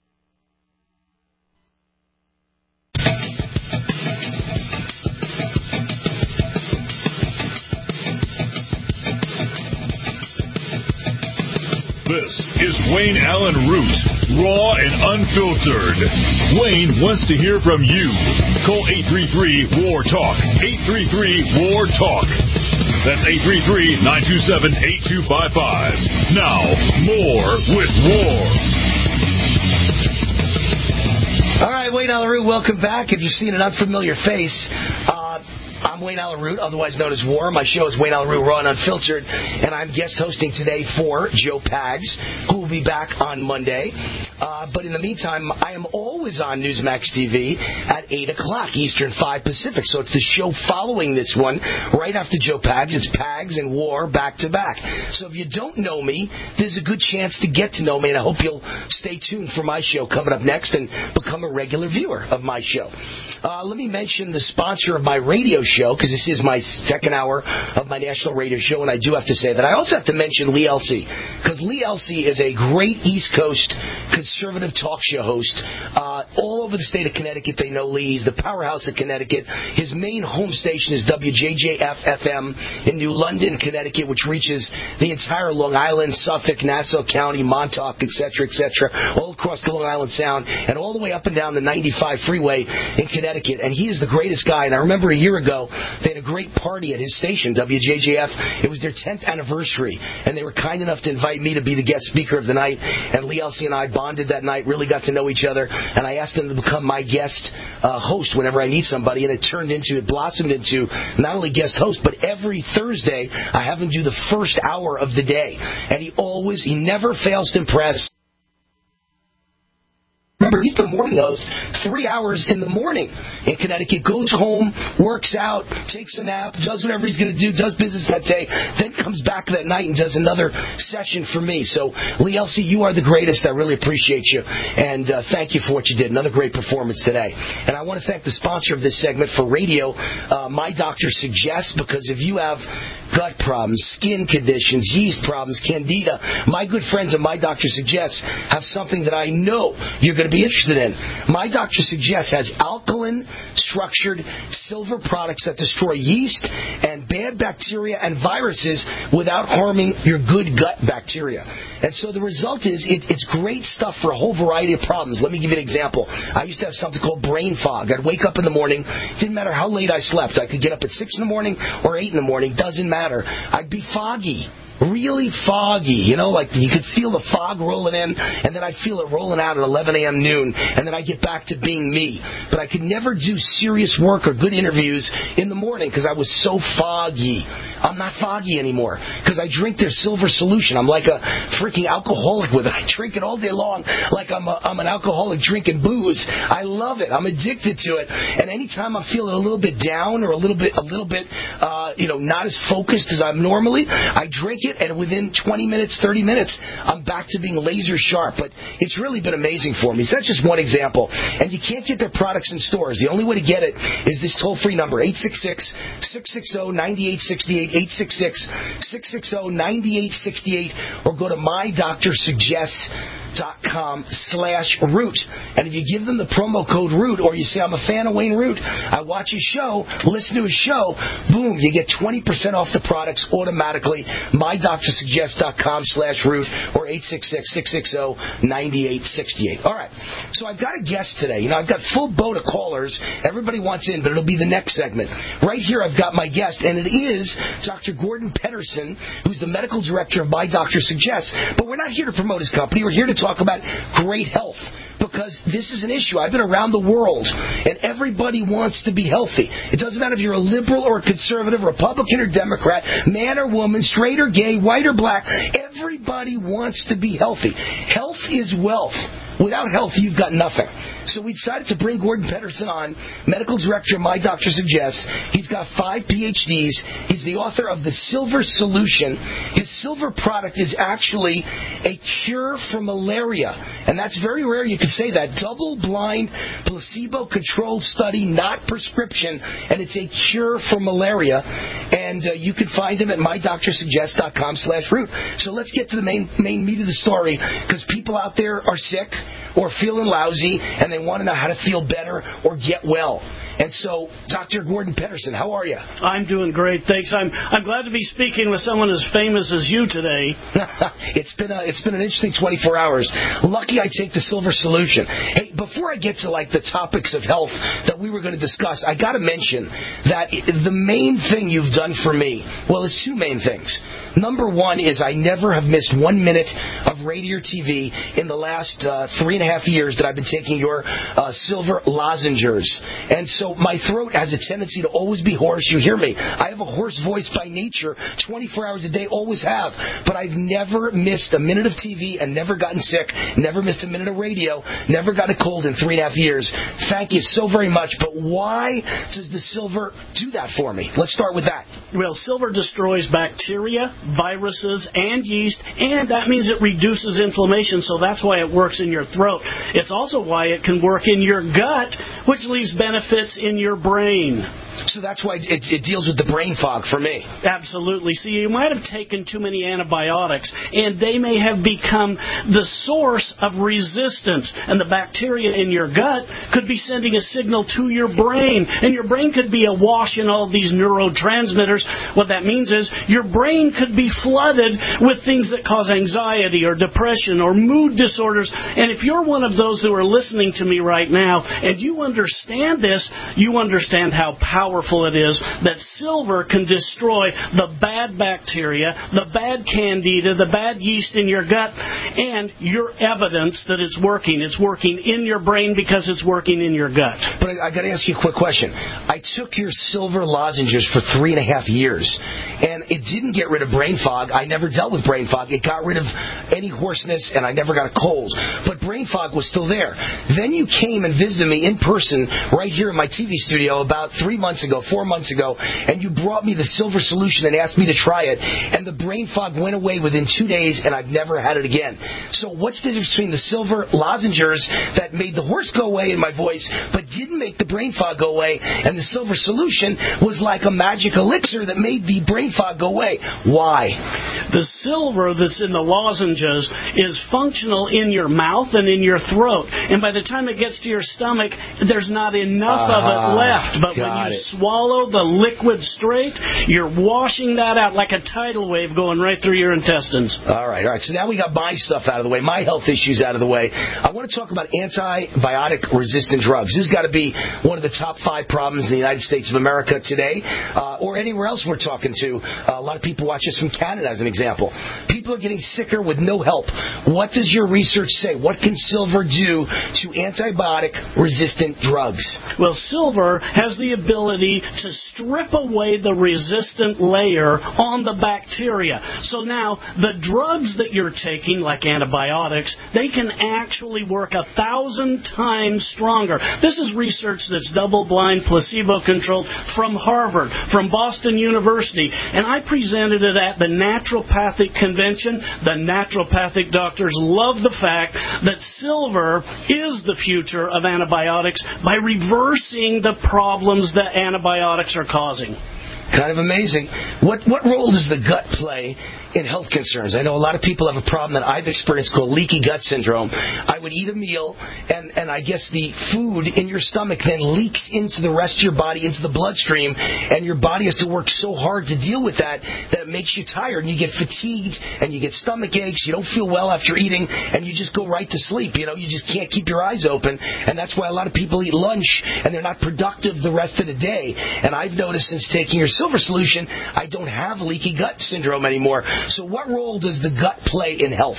This is Wayne Allen Root, raw and unfiltered. Wayne wants to hear from you. Call eight three three, W A R, TALK. eight three three, W A R, TALK. That's eight three three, nine two seven, eight two five five. Now, more with W A R. Wayne Allyn Root, welcome back. If you've seen an unfamiliar face, uh, I'm Wayne Allyn Root, otherwise known as War. My show is Wayne Allyn Root, Raw and Unfiltered, and I'm guest hosting today for Joe Pags, who will be back on Monday. Uh, but in the meantime, I am always on Newsmax T V at eight o'clock Eastern, five Pacific. So it's the show following this one, right after Joe Pags. It's Pags and War back to back. So if you don't know me, there's a good chance to get to know me, and I hope you'll stay tuned for my show coming up next and become a regular viewer of my show. Uh, let me mention the sponsor of my radio show, because this is my second hour of my national radio show, and I do have to say that. I also have to mention Lee Elsey, because Lee Elsey is a great East Coast conservative talk show host. Uh, all over the state of Connecticut, they know Lee. He's the powerhouse of Connecticut. His main home station is W J J F F M in New London, Connecticut, which reaches the entire Long Island, Suffolk, Nassau County, Montauk, et cetera, et cetera, all across the Long Island Sound, and all the way up and down the ninety-five freeway in Connecticut. And he is the greatest guy. And I remember a year ago, they had a great party at his station, W J J F. It was their tenth anniversary, and they were kind enough to invite me to be the guest speaker of the night. And Lee Elsey and I bonded that night, really got to know each other, and I asked him to become my guest uh, host whenever I meet somebody, and it turned into, it blossomed into not only guest host, but every Thursday I have him do the first hour of the day. And he always, he never fails to impress. Remember, he's the morning host, three hours in the morning in Connecticut, goes home, works out, takes a nap, does whatever he's going to do, does business that day, then comes back that night and does another session for me. So, Lee Elsey, you are the greatest. I really appreciate you, and uh, thank you for what you did. Another great performance today. And I want to thank the sponsor of this segment for radio, uh, My Doctor Suggests, because if you have gut problems, skin conditions, yeast problems, candida, my good friends at My Doctor Suggests have something that I know you're going to be interested in. My Doctor Suggests has alkaline, structured silver products that destroy yeast and bad bacteria and viruses without harming your good gut bacteria. And so the result is it, it's great stuff for a whole variety of problems. Let me give you an example. I used to have something called brain fog. I'd wake up in the morning. It didn't matter how late I slept. I could get up at six in the morning or eight in the morning. Doesn't matter. I'd be foggy. Really foggy, you know, like you could feel the fog rolling in, and then I'd feel it rolling out at eleven a.m. noon, and then I get back to being me. But I could never do serious work or good interviews in the morning because I was so foggy. I'm not foggy anymore because I drink their silver solution. I'm like a freaking alcoholic with it. I drink it all day long like I'm, a, I'm an alcoholic drinking booze. I love it. I'm addicted to it. And anytime I'm feeling a little bit down or a little bit, a little bit, uh, you know, not as focused as I'm normally, I drink it, and within twenty minutes, thirty minutes, I'm back to being laser sharp. But it's really been amazing for me. So that's just one example. And you can't get their products in stores. The only way to get it is this toll-free number, eight six six, six six zero, nine eight six eight, eight six six, six six zero, nine eight six eight, or go to my doctor suggests dot com slash root. And if you give them the promo code root, or you say, I'm a fan of Wayne Root, I watch his show, listen to his show, boom, you get twenty percent off the products automatically. my doctor suggests dot com slash root or eight six six, six six zero, nine eight six eight. All right, so I've got a guest today. You know, I've got full boat of callers. Everybody wants in, but it'll be the next segment. Right here, I've got my guest, and it is Doctor Gordon Pedersen, who's the medical director of My Doctor Suggests. But we're not here to promote his company. We're here to talk about great health, because this is an issue. I've been around the world, and everybody wants to be healthy. It doesn't matter if you're a liberal or a conservative, Republican or Democrat, man or woman, straight or gay, white or black. Everybody wants to be healthy. Health is wealth. Without health, you've got nothing. So we decided to bring Gordon Pedersen on, medical director of My Doctor Suggests. He's got five P H Ds. He's the author of The Silver Solution. His silver product is actually a cure for malaria. And that's very rare you could say that. Double-blind, placebo-controlled study, not prescription. And it's a cure for malaria. And uh, you can find him at my doctor suggests dot com slash root. So let's get to the main, main meat of the story, because people out there are sick or feeling lousy, and they want to know how to feel better or get well. And so, Doctor Gordon Pedersen, how are you? I'm doing great, thanks. I'm I'm glad to be speaking with someone as famous as you today. it's been a, it's been an interesting twenty-four hours. Lucky I take the Silver Solution. Hey, before I get to like the topics of health that we were going to discuss, I got to mention that the main thing you've done for me, well, it's two main things. Number one is I never have missed one minute of radio or T V in the last uh, three and a half years that I've been taking your uh, silver lozenges. And so my throat has a tendency to always be hoarse. You hear me. I have a hoarse voice by nature, twenty-four hours a day, always have. But I've never missed a minute of T V and never gotten sick, never missed a minute of radio, never got a cold in three and a half years. Thank you so very much. But why does the silver do that for me? Let's start with that. Well, silver destroys bacteria, viruses, and yeast, and that means it reduces inflammation, so that's why it works in your throat. It's also why it can work in your gut, which leaves benefits in your brain. So that's why it, it deals with the brain fog for me. Absolutely. See, you might have taken too many antibiotics, and they may have become the source of resistance. And the bacteria in your gut could be sending a signal to your brain, and your brain could be awash in all these neurotransmitters. What that means is your brain could be flooded with things that cause anxiety or depression or mood disorders. And if you're one of those who are listening to me right now, and you understand this, you understand how powerful powerful it is that silver can destroy the bad bacteria, the bad candida, the bad yeast in your gut, and your evidence that it's working. It's working in your brain because it's working in your gut. But I, I got to ask you a quick question. I took your silver lozenges for three and a half years, and it didn't get rid of brain fog. I never dealt with brain fog. It got rid of any hoarseness, and I never got a cold. But brain fog was still there. Then you came and visited me in person right here in my T V studio about three months ago, four months ago, and you brought me the silver solution and asked me to try it, and the brain fog went away within two days, and I've never had it again. So what's the difference between the silver lozenges that made the horse go away in my voice, but didn't make the brain fog go away, and the silver solution was like a magic elixir that made the brain fog go away? Why? The silver that's in the lozenges is functional in your mouth and in your throat, and by the time it gets to your stomach, there's not enough uh, of it left. But when you it. swallow the liquid straight, you're washing that out like a tidal wave going right through your intestines. All right, all right. So now we got my stuff out of the way, my health issues out of the way. I want to talk about antibiotic-resistant drugs. This has got to be one of the top five problems in the United States of America today, uh, or anywhere else we're talking to. Uh, a lot of people watch us from Canada, as an example. People are getting sicker with no help. What does your research say? What can silver do to antibiotic-resistant drugs? Well, silver has the ability to strip away the resistant layer on the bacteria. So now, the drugs that you're taking, like antibiotics, they can actually work a thousand times stronger. This is research that's double-blind, placebo-controlled from Harvard, from Boston University, and I presented it at the Naturopathic Convention. The naturopathic doctors love the fact that silver is the future of antibiotics by reversing the problems that antibiotics are causing. Kind of amazing. What what role does the gut play in health concerns? I know a lot of people have a problem that I've experienced called leaky gut syndrome. I would eat a meal, and, and I guess the food in your stomach then leaks into the rest of your body, into the bloodstream, and your body has to work so hard to deal with that that it makes you tired, and you get fatigued, and you get stomach aches, you don't feel well after eating, and you just go right to sleep. You know, you just can't keep your eyes open, and that's why a lot of people eat lunch, and they're not productive the rest of the day. And I've noticed since taking your silver solution, I don't have leaky gut syndrome anymore. So what role does the gut play in health?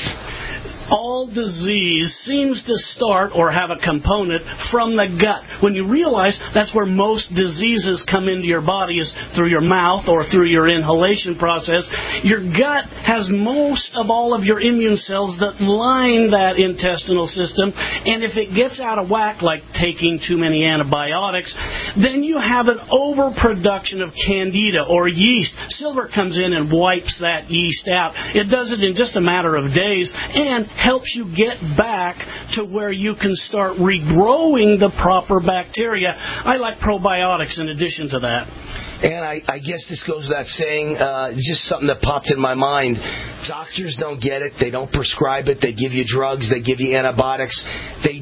All disease seems to start or have a component from the gut. When you realize that's where most diseases come into your body is through your mouth or through your inhalation process. Your gut has most of all of your immune cells that line that intestinal system, and if it gets out of whack, like taking too many antibiotics, then you have an overproduction of candida or yeast. Silver comes in and wipes that yeast out. It does it in just a matter of days and helps you get back to where you can start regrowing the proper bacteria. I like probiotics in addition to that. And I, I guess this goes without saying, uh, just something that popped in my mind. Doctors don't get it. They don't prescribe it. They give you drugs. They give you antibiotics. They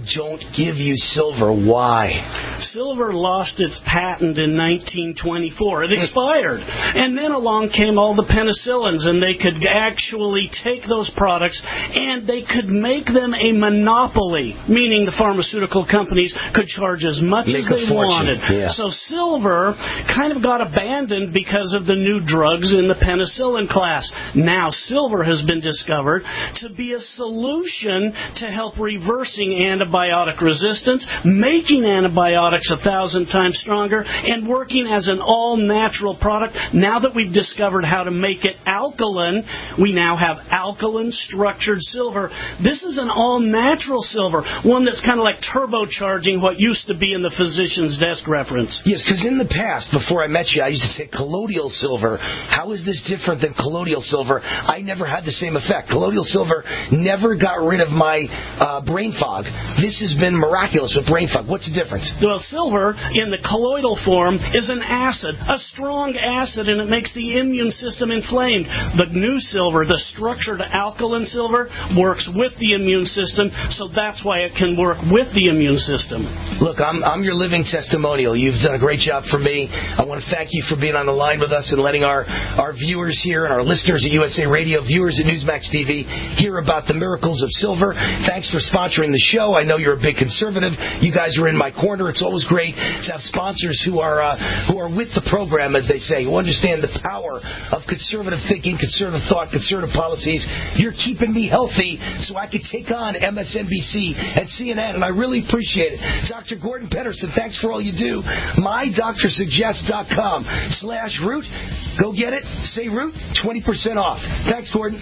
don't give you silver. Why? Silver lost its patent in nineteen twenty-four. It expired. And then along came all the penicillins, and they could actually take those products and they could make them a monopoly, meaning the pharmaceutical companies could charge as much Make as they wanted. Yeah. So silver kind of got abandoned because of the new drugs in the penicillin class. Now silver has been discovered to be a solution to help reversing antibiotic resistance, making antibiotics a thousand times stronger, and working as an all-natural product. Now that we've discovered how to make it alkaline, we now have alkaline structured silver. This is an all-natural silver, one that's kind of like turbocharging what used to be in the physician's desk reference. Yes, because in the past, before I met you, I used to say colloidal silver. How is this different than colloidal silver? I never had the same effect. Colloidal silver never got rid of my uh, brain fog. This has been miraculous with brain fog. What's the difference? Well, silver in the colloidal form is an acid, a strong acid, and it makes the immune system inflamed. The new silver, the structured alkaline silver, works with the immune system, so that's why it can work with the immune system. Look, I'm, I'm your living testimonial. You've done a great job for me. I want to thank you for being on the line with us and letting our, our viewers here and our listeners at U S A Radio, viewers at Newsmax T V, hear about the miracles of silver. Thanks for sponsoring the show. I know you're a big conservative. You guys are in my corner. It's always great to have sponsors who are uh, who are with the program, as they say, who understand the power of conservative thinking, conservative thought, conservative policies. You're keeping me healthy so I can take on M S N B C and C N N, and I really appreciate it. Doctor Gordon Pedersen, thanks for all you do. my doctor suggest dot com slash root. Go get it. Say root, twenty percent off. Thanks, Gordon.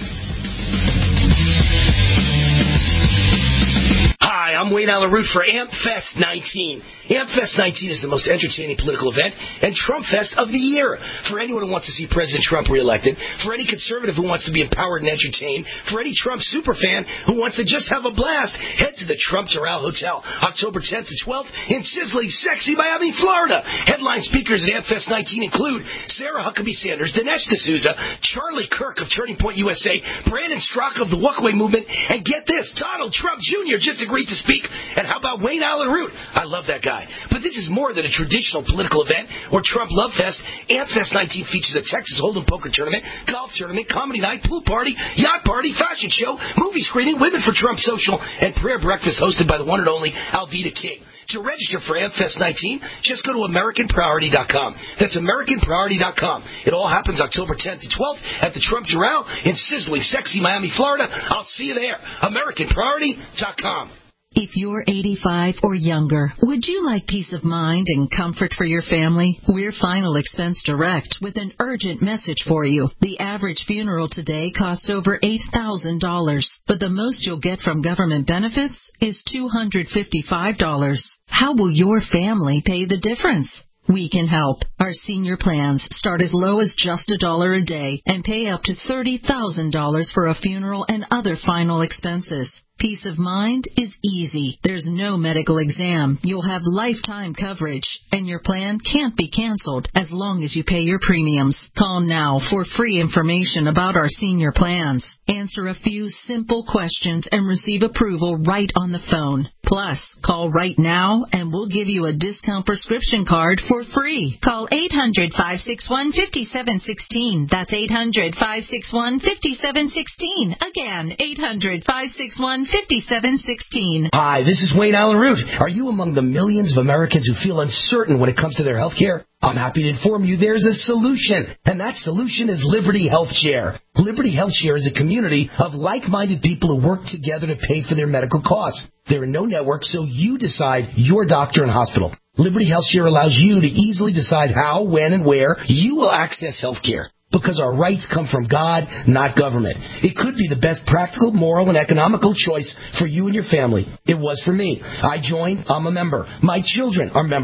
Hi, I'm Wayne Allen Root for AmpFest nineteen. AmpFest nineteen is the most entertaining political event and Trump Fest of the year. For anyone who wants to see President Trump reelected, for any conservative who wants to be empowered and entertained, for any Trump superfan who wants to just have a blast, head to the Trump Doral Hotel, October tenth to twelfth in sizzling, sexy Miami, Florida. Headline speakers at AmpFest nineteen include Sarah Huckabee Sanders, Dinesh D'Souza, Charlie Kirk of Turning Point U S A, Brandon Straka of the Walkaway Movement, and get this, Donald Trump Junior just agreed to speak. And how about Wayne Allen Root? I love that guy. But this is more than a traditional political event or Trump Love Fest. AmpFest nineteen features a Texas Hold'em poker tournament, golf tournament, comedy night, pool party, yacht party, fashion show, movie screening, Women for Trump social, and prayer breakfast hosted by the one and only Alveda King. To register for AmpFest nineteen, just go to American Priority dot com. That's American Priority dot com. It all happens October tenth to twelfth at the Trump Doral in sizzling, sexy Miami, Florida. I'll see you there. American Priority dot com. If you're eighty-five or younger, would you like peace of mind and comfort for your family? We're Final Expense Direct with an urgent message for you. The average funeral today costs over eight thousand dollars, but the most you'll get from government benefits is two hundred fifty-five dollars. How will your family pay the difference? We can help. Our senior plans start as low as just a dollar a day and pay up to thirty thousand dollars for a funeral and other final expenses. Peace of mind is easy. There's no medical exam. You'll have lifetime coverage, and your plan can't be canceled as long as you pay your premiums. Call now for free information about our senior plans. Answer a few simple questions and receive approval right on the phone. Plus, call right now and we'll give you a discount prescription card for free. Call eight hundred, five six one, five seven one six. That's eight hundred, five six one, five seven one six. Again, eight hundred, five six one, five seven one six. Hi, this is Wayne Allen Root. Are you among the millions of Americans who feel uncertain when it comes to their health care? I'm happy to inform you there's a solution, and that solution is Liberty Health Share. Liberty Health Share is a community of like-minded people who work together to pay for their medical costs. There are no networks, so you decide your doctor and hospital. Liberty Health Share allows you to easily decide how, when, and where you will access health care. Because our rights come from God, not government. It could be the best practical, moral, and economical choice for you and your family. It was for me. I joined. I'm a member. My children are members.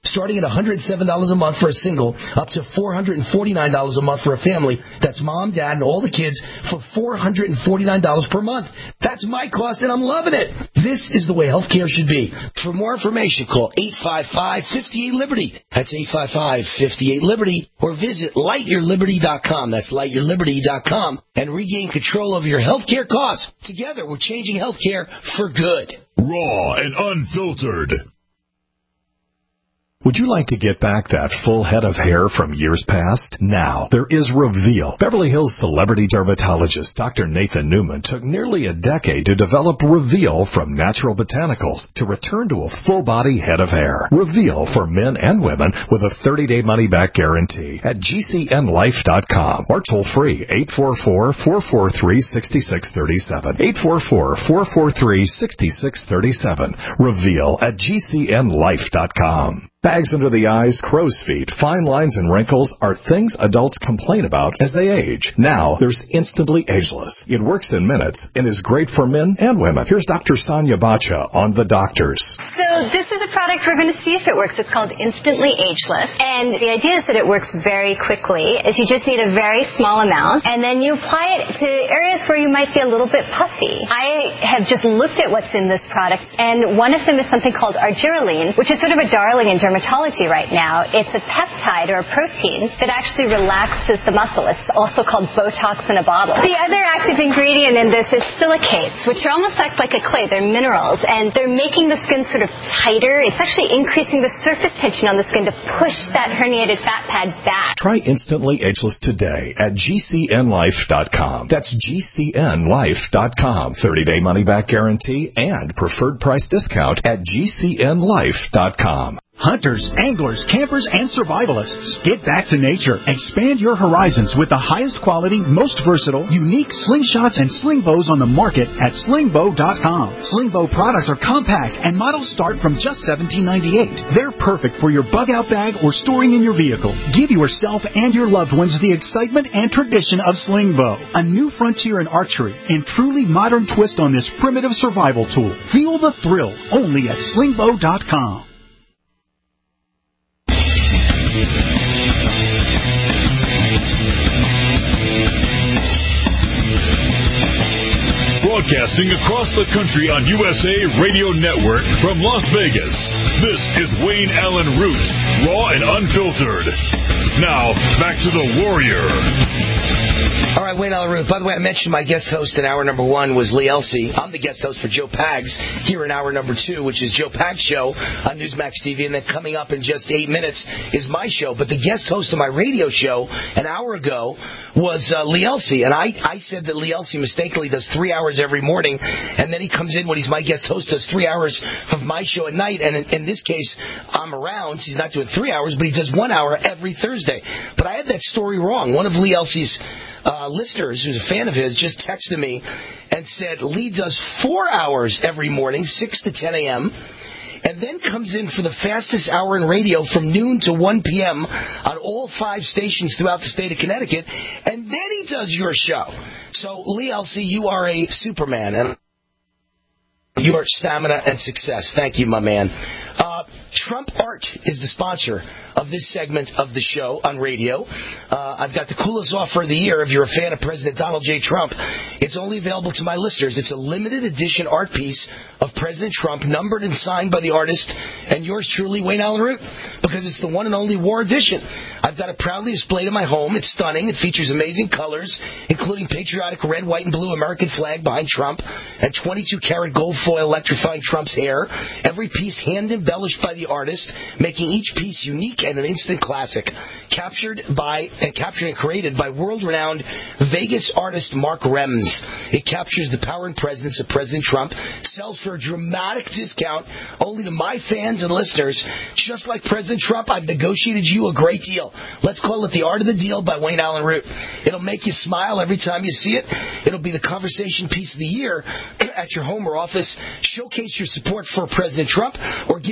starting at one hundred seven dollars a month for a single, up to four hundred forty-nine dollars a month for a family. That's mom, dad, and all the kids for four hundred forty-nine dollars per month. That's my cost, and I'm loving it. This is the way healthcare should be. For more information, call eight five five, five eight, Liberty. That's eight five five, five eight, Liberty. Or visit light your liberty dot com. That's light your liberty dot com. And regain control over your healthcare costs. Together, we're changing healthcare for good. Raw and unfiltered. Would you like to get back that full head of hair from years past? Now, there is Reveal. Beverly Hills celebrity dermatologist Doctor Nathan Newman took nearly a decade to develop Reveal from natural botanicals to return to a full-body head of hair. Reveal for men and women with a thirty-day money-back guarantee at G C N life dot com or toll-free eight four four, four four three, six six three seven. eight four four, four four three, six six three seven. Reveal at G C N life dot com. Bags under the eyes, crow's feet, fine lines, and wrinkles are things adults complain about as they age. Now, there's Instantly Ageless. It works in minutes and is great for men and women. Here's Doctor Sonia Bacha on The Doctors. So this is a product we're going to see if it works. It's called Instantly Ageless. And the idea is that it works very quickly, is you just need a very small amount, and then you apply it to areas where you might be a little bit puffy. I have just looked at what's in this product, and one of them is something called argireline, which is sort of a darling in dermatology right now. It's a peptide or a protein that actually relaxes the muscle. It's also called Botox in a bottle. The other active ingredient in this is silicates, which are almost act like a clay. They're minerals, and they're making the skin sort of tighter. It's actually increasing the surface tension on the skin to push that herniated fat pad back. Try Instantly Ageless today at G C N life dot com. That's G C N life dot com. thirty-day money-back guarantee and preferred price discount at G C N life dot com. Hunters, anglers, campers, and survivalists. Get back to nature. Expand your horizons with the highest quality, most versatile, unique slingshots and sling bows on the market at sling bow dot com. Sling bow products are compact and models start from just seventeen ninety-eight. They're perfect for your bug out bag or storing in your vehicle. Give yourself and your loved ones the excitement and tradition of sling bow. A new frontier in archery and truly modern twist on this primitive survival tool. Feel the thrill only at sling bow dot com. Broadcasting across the country on U S A Radio Network from Las Vegas, this is Wayne Allen Root, raw and unfiltered. Now, back to the Warrior. All right, Wayne Allen Root. By the way, I mentioned my guest host in hour number one was Lee Elsey. I'm the guest host for Joe Pags here in hour number two, which is Joe Pags' show on Newsmax T V. And then coming up in just eight minutes is my show. But the guest host of my radio show an hour ago was uh, Lee Elsey. And I, I said that Lee Elsey mistakenly does three hours every morning. And then he comes in when he's my guest host, does three hours of my show at night. And in, in this case, I'm around. So he's not doing three hours, but he does one hour every Thursday. But I had that story wrong. One of Lee Elsey's Uh, listeners who's a fan of his just texted me and said Lee does four hours every morning, six to ten a.m., and then comes in for the fastest hour in radio from noon to one p.m. on all five stations throughout the state of Connecticut, and then he does your show. So, Lee Elsey, you are a Superman, and your stamina and success. Thank you, my man. Uh, Trump Art is the sponsor of this segment of the show on radio. Uh, I've got the coolest offer of the year if you're a fan of President Donald J. Trump. It's only available to my listeners. It's a limited edition art piece of President Trump, numbered and signed by the artist, and yours truly, Wayne Allen Root, because it's the one and only war edition. I've got it proudly displayed in my home. It's stunning. It features amazing colors, including patriotic red, white, and blue American flag behind Trump, and twenty-two karat gold foil electrifying Trump's hair. Every piece hand embellished by the artist, making each piece unique and an instant classic. Captured by and captured and created by world-renowned Vegas artist Mark Rems. It captures the power and presence of President Trump. Sells for a dramatic discount only to my fans and listeners. Just like President Trump, I've negotiated you a great deal. Let's call it the Art of the Deal by Wayne Allen Root. It'll make you smile every time you see it. It'll be the conversation piece of the year at your home or office. Showcase your support for President Trump, or give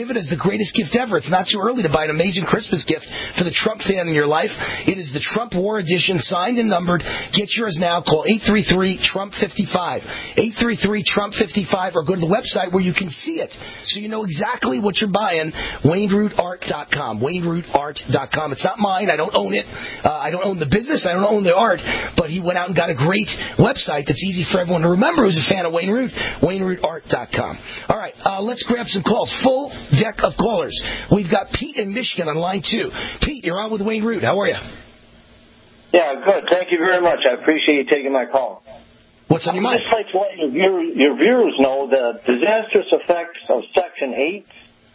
Give it as the greatest gift ever. It's not too early to buy an amazing Christmas gift for the Trump fan in your life. It is the Trump War Edition, signed and numbered. Get yours now. Call eight three three, Trump fifty-five. eight three three, Trump fifty-five, or go to the website where you can see it so you know exactly what you're buying, wayne root art dot com. wayne root art dot com. It's not mine. I don't own it. Uh, I don't own the business. I don't own the art. But he went out and got a great website that's easy for everyone to remember who's a fan of Wayne Root. wayne root art dot com. All right, uh, let's grab some calls. Full deck of callers. We've got Pete in Michigan on line two. Pete, you're on with Wayne Root. How are you? Yeah, good. Thank you very much. I appreciate you taking my call. What's on your mind? I'd just like to let your, viewer, your viewers know the disastrous effects of Section eight,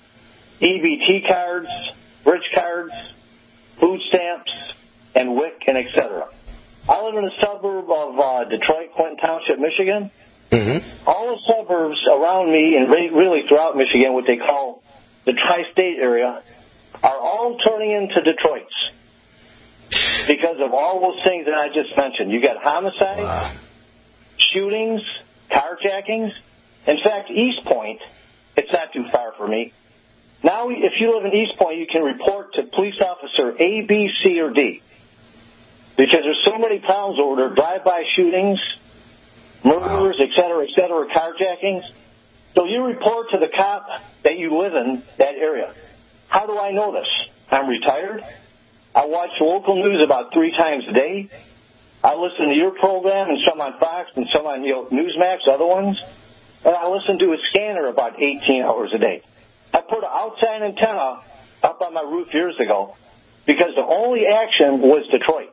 E B T cards, rich cards, food stamps, and W I C, and et cetera. I live in a suburb of uh, Detroit, Clinton Township, Michigan. Mm-hmm. All the suburbs around me, and really throughout Michigan, what they call the tri-state area, are all turning into Detroits because of all those things that I just mentioned. You got homicide, wow. shootings, carjackings. In fact, East Point, it's not too far for me. Now, if you live in East Point, you can report to police officer A, B, C, or D. Because there's so many problems over there, drive-by shootings, murders, et cetera, et cetera, carjackings. So you report to the cop that you live in that area. How do I know this? I'm retired. I watch local news about three times a day. I listen to your program and some on Fox and some on you know, Newsmax, other ones. And I listen to a scanner about eighteen hours a day. I put an outside antenna up on my roof years ago because the only action was Detroit.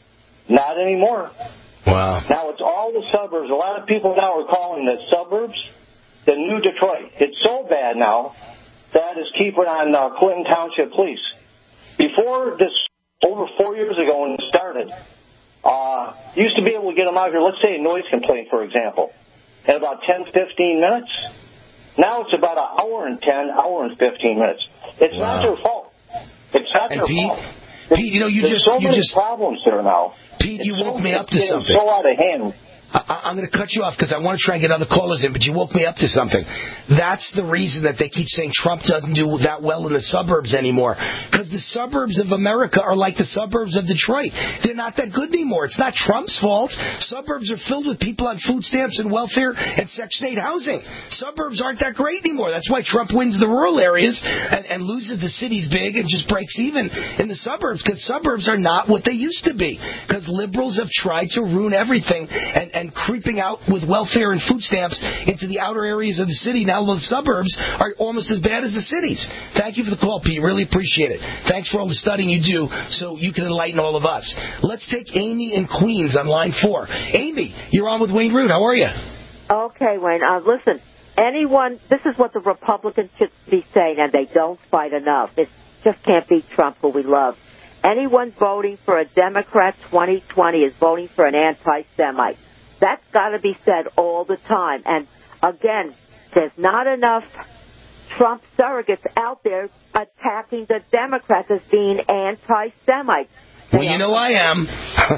Not anymore. Wow. Now it's all the suburbs. A lot of people now are calling the suburbs the new Detroit. It's so bad now that is keeping on uh, Clinton Township Police. Before this, over four years ago when it started, uh, used to be able to get them out here, let's say a noise complaint, for example, in about ten, fifteen minutes. Now it's about an hour and ten, hour and fifteen minutes. It's wow. not their fault. It's not and their Pete, fault. Pete, you know, you There's just... so you many just, problems there now. Pete, you it's woke so, me up to it's something. so out of hand. I, I'm going to cut you off because I want to try and get other callers in, but you woke me up to something. That's the reason that they keep saying Trump doesn't do that well in the suburbs anymore. Because the suburbs of America are like the suburbs of Detroit. They're not that good anymore. It's not Trump's fault. Suburbs are filled with people on food stamps and welfare and Section eight housing. Suburbs aren't that great anymore. That's why Trump wins the rural areas and, and loses the cities big and just breaks even in the suburbs. Because suburbs are not what they used to be. Because liberals have tried to ruin everything and and creeping out with welfare and food stamps into the outer areas of the city. Now the suburbs are almost as bad as the cities. Thank you for the call, Pete. Really appreciate it. Thanks for all the studying you do so you can enlighten all of us. Let's take Amy in Queens on line four. Amy, you're on with Wayne Root. How are you? Okay, Wayne. Uh, listen, anyone, this is what the Republicans should be saying, and they don't fight enough. It just can't beat Trump, who we love. Anyone voting for a Democrat twenty twenty is voting for an anti-Semite. That's got to be said all the time. And, again, there's not enough Trump surrogates out there attacking the Democrats as being anti-Semites. Well, you know I am.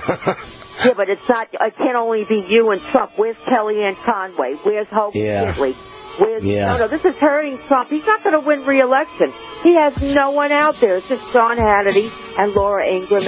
Yeah, but it's not. It can't only be you and Trump. Where's Kellyanne Conway? Where's Hope yeah. Whitley? Where's, yeah. No, no, this is hurting Trump. He's not going to win re-election. He has no one out there. It's just Sean Hannity and Laura Ingraham.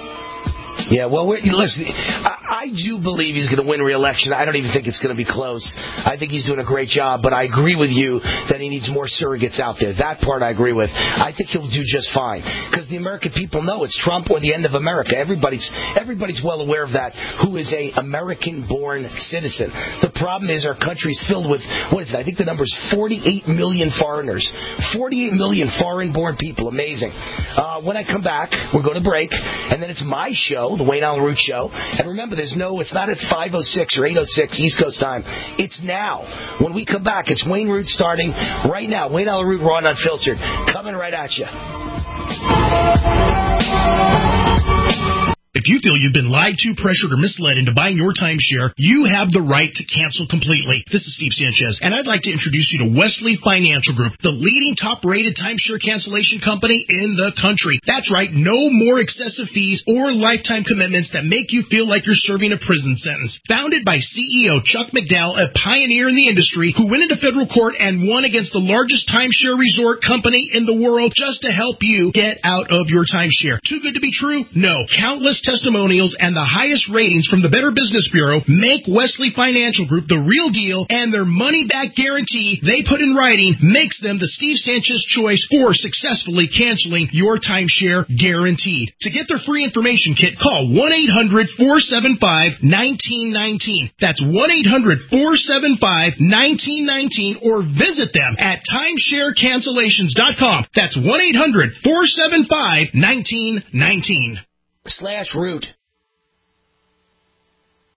Yeah, well, we're, listen, I, I do believe he's going to win re-election. I don't even think it's going to be close. I think he's doing a great job, but I agree with you that he needs more surrogates out there. That part I agree with. I think he'll do just fine because the American people know it's Trump or the end of America. Everybody's everybody's well aware of that who is a American-born citizen. The problem is our country's filled with, what is it? I think the number is forty-eight million foreigners. forty-eight million foreign-born people. Amazing. Uh, when I come back, we'll go to break, and then it's my show, the Wayne Allen Root Show. And remember, there's no, it's not at five oh six or eight oh six East Coast time. It's now. When we come back, it's Wayne Root starting right now. Wayne Allen Root, Raw and Unfiltered. Coming right at you. If you feel you've been lied to, pressured, or misled into buying your timeshare, you have the right to cancel completely. This is Steve Sanchez, and I'd like to introduce you to Wesley Financial Group, the leading top-rated timeshare cancellation company in the country. That's right, no more excessive fees or lifetime commitments that make you feel like you're serving a prison sentence. Founded by C E O Chuck McDowell, a pioneer in the industry who went into federal court and won against the largest timeshare resort company in the world just to help you get out of your timeshare. Too good to be true? No. Countless testimonials and the highest ratings from the Better Business Bureau make Wesley Financial Group the real deal, and their money-back guarantee they put in writing makes them the Steve Sanchez choice for successfully canceling your timeshare guaranteed. To get their free information kit, call one eight hundred four seven five one nine one nine. That's one eight hundred four seven five one nine one nine, or visit them at timeshare cancellations dot com. That's one eight hundred four seven five one nine one nine. Slash root.